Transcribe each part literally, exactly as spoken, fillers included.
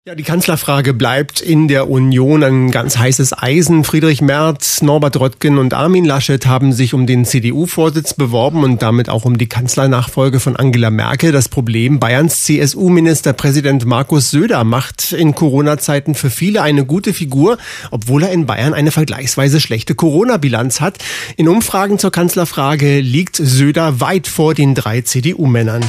Ja, die Kanzlerfrage bleibt in der Union ein ganz heißes Eisen. Friedrich Merz, Norbert Röttgen und Armin Laschet haben sich um den C D U-Vorsitz beworben und damit auch um die Kanzlernachfolge von Angela Merkel. Das Problem: Bayerns C S U-Ministerpräsident Markus Söder macht in Corona-Zeiten für viele eine gute Figur, obwohl er in Bayern eine vergleichsweise schlechte Corona-Bilanz hat. In Umfragen zur Kanzlerfrage liegt Söder weit vor den drei C D U-Männern.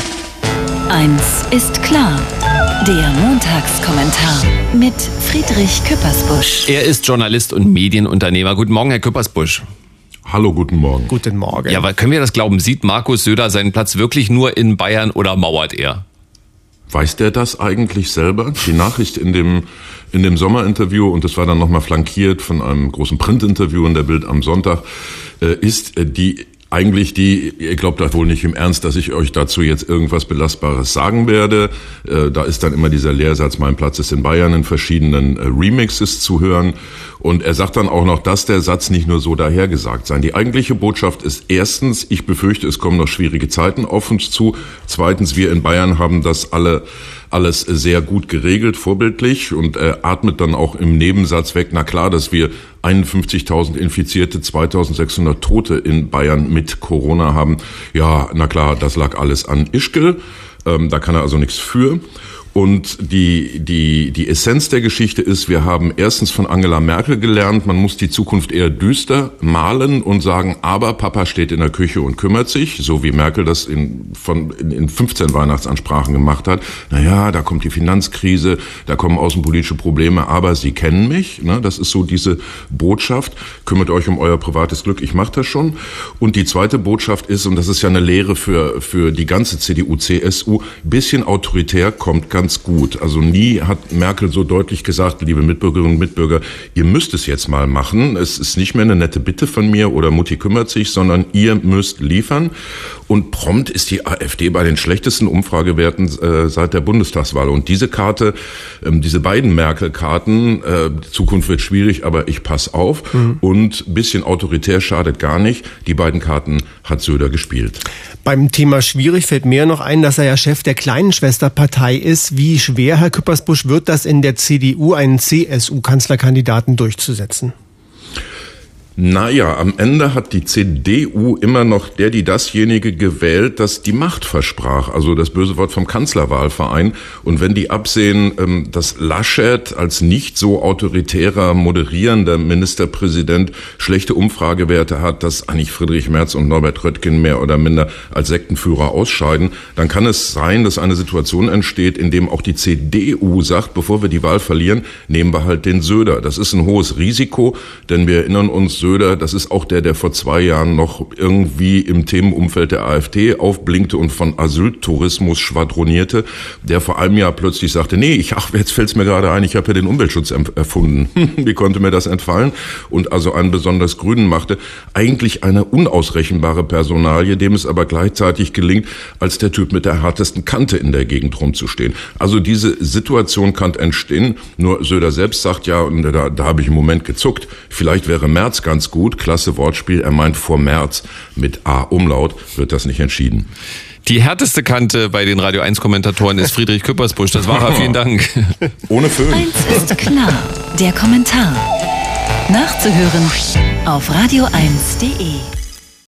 Eins ist klar. Der Montagskommentar mit Friedrich Küppersbusch. Er ist Journalist und Medienunternehmer. Guten Morgen, Herr Küppersbusch. Hallo, guten Morgen. Guten Morgen. Ja, aber können wir das glauben? Sieht Markus Söder seinen Platz wirklich nur in Bayern oder mauert er? Weiß der das eigentlich selber? Die Nachricht in dem, in dem Sommerinterview, und das war dann nochmal flankiert von einem großen Printinterview in der Bild am Sonntag, äh, ist äh, die Eigentlich die, ihr glaubt doch wohl nicht im Ernst, dass ich euch dazu jetzt irgendwas Belastbares sagen werde. Äh, da ist dann immer dieser Lehrsatz, mein Platz ist in Bayern, in verschiedenen äh, Remixes zu hören. Und er sagt dann auch noch, dass der Satz nicht nur so dahergesagt sei. Die eigentliche Botschaft ist erstens, ich befürchte, es kommen noch schwierige Zeiten auf uns zu. Zweitens, wir in Bayern haben das alle alles sehr gut geregelt, vorbildlich, und er atmet dann auch im Nebensatz weg, na klar, dass wir einundfünfzigtausend Infizierte, zweitausendsechshundert Tote in Bayern mit Corona haben. Ja, na klar, das lag alles an Ischgl, ähm, da kann er also nichts für. Und die, die, die Essenz der Geschichte ist, wir haben erstens von Angela Merkel gelernt, man muss die Zukunft eher düster malen und sagen, aber Papa steht in der Küche und kümmert sich, so wie Merkel das in, von, in, in fünfzehn Weihnachtsansprachen gemacht hat. Naja, da kommt die Finanzkrise, da kommen außenpolitische Probleme, aber Sie kennen mich, ne? Das ist so diese Botschaft, kümmert euch um euer privates Glück, ich mache das schon. Und die zweite Botschaft ist, und das ist ja eine Lehre für, für die ganze C D U, C S U, bisschen autoritär kommt ganz Ganz gut. Also nie hat Merkel so deutlich gesagt, liebe Mitbürgerinnen und Mitbürger, ihr müsst es jetzt mal machen. Es ist nicht mehr eine nette Bitte von mir oder Mutti kümmert sich, sondern ihr müsst liefern. Und prompt ist die AfD bei den schlechtesten Umfragewerten äh, seit der Bundestagswahl. Und diese Karte, ähm, diese beiden Merkel-Karten, äh, die Zukunft wird schwierig, aber ich pass auf. Mhm. Und ein bisschen autoritär schadet gar nicht. Die beiden Karten hat Söder gespielt. Beim Thema schwierig fällt mir noch ein, dass er ja Chef der kleinen Schwesterpartei ist. Wie schwer, Herr Küppersbusch, wird das in der C D U, einen C S U-Kanzlerkandidaten durchzusetzen? Naja, am Ende hat die C D U immer noch der, die dasjenige gewählt, das die Macht versprach. Also das böse Wort vom Kanzlerwahlverein. Und wenn die absehen, dass Laschet als nicht so autoritärer, moderierender Ministerpräsident schlechte Umfragewerte hat, dass eigentlich Friedrich Merz und Norbert Röttgen mehr oder minder als Sektenführer ausscheiden, dann kann es sein, dass eine Situation entsteht, in dem auch die C D U sagt, bevor wir die Wahl verlieren, nehmen wir halt den Söder. Das ist ein hohes Risiko, denn wir erinnern uns, Söder, das ist auch der, der vor zwei Jahren noch irgendwie im Themenumfeld der AfD aufblinkte und von Asyltourismus schwadronierte, der vor einem Jahr plötzlich sagte, nee, ich, ach, jetzt fällt's mir gerade ein, ich habe ja den Umweltschutz erfunden. Wie konnte mir das entfallen? Und also einen besonders Grünen machte. Eigentlich eine unausrechenbare Personalie, dem es aber gleichzeitig gelingt, als der Typ mit der härtesten Kante in der Gegend rumzustehen. Also diese Situation kann entstehen, nur Söder selbst sagt ja, und da, da habe ich im Moment gezuckt, vielleicht wäre Merz ganz Ganz gut, klasse Wortspiel. Er meint, vor März mit A-Umlaut wird das nicht entschieden. Die härteste Kante bei den Radio eins Kommentatoren ist Friedrich Küppersbusch. Das war er, vielen Dank. Ohne Föhn. Eins ist klar, der Kommentar. Nachzuhören auf radio eins punkt de.